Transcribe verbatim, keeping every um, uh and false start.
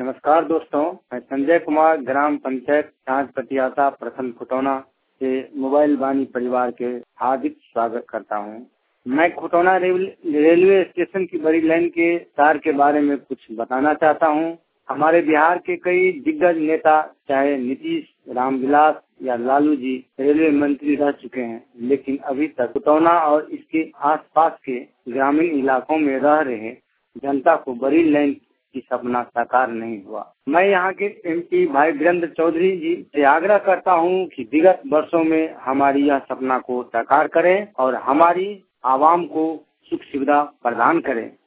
नमस्कार दोस्तों, मैं संजय कुमार ग्राम पंचायत सांझ पटियाता प्रखंड खुटौना के मोबाइल वाणी परिवार के हार्दिक स्वागत करता हूं। मैं खुटौना रेलवे स्टेशन की बड़ी लाइन के तार के बारे में कुछ बताना चाहता हूं। हमारे बिहार के कई दिग्गज नेता चाहे नीतीश, रामविलास या लालू जी रेलवे मंत्री रह चुके हैं, लेकिन अभी तक खुटौना और इसके आसपास के ग्रामीण इलाकों में रह रहे जनता को बड़ी लाइन की सपना साकार नहीं हुआ। मैं यहाँ के एमपी भाई वीरेंद्र चौधरी जी से आग्रह करता हूँ कि विगत वर्षों में हमारी यह सपना को साकार करें और हमारी आवाम को सुख सुविधा प्रदान करें।